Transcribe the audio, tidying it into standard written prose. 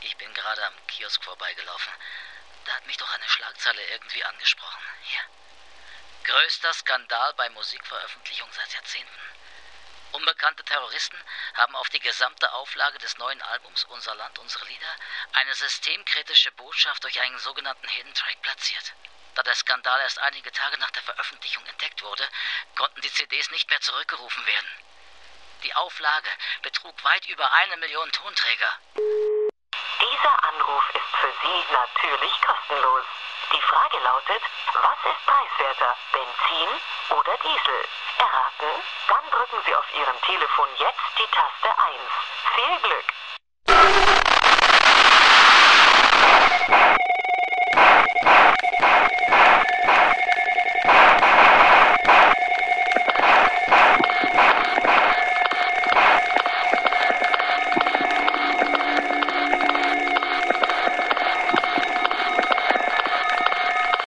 Ich bin gerade am Kiosk vorbeigelaufen. Da hat mich doch eine Schlagzeile irgendwie angesprochen. Hier. Größter Skandal bei Musikveröffentlichung seit Jahrzehnten. Unbekannte Terroristen haben auf die gesamte Auflage des neuen Albums Unser Land, unsere Lieder eine systemkritische Botschaft durch einen sogenannten Hidden Track platziert. Da der Skandal erst einige Tage nach der Veröffentlichung entdeckt wurde, konnten die CDs nicht mehr zurückgerufen werden. Die Auflage betrug weit über 1 Million Tonträger. Dieser Anruf ist für Sie natürlich kostenlos. Die Frage lautet, was ist preiswerter, Benzin oder Diesel? Erraten? Dann drücken Sie auf Ihrem Telefon jetzt die Taste 1. Viel Glück!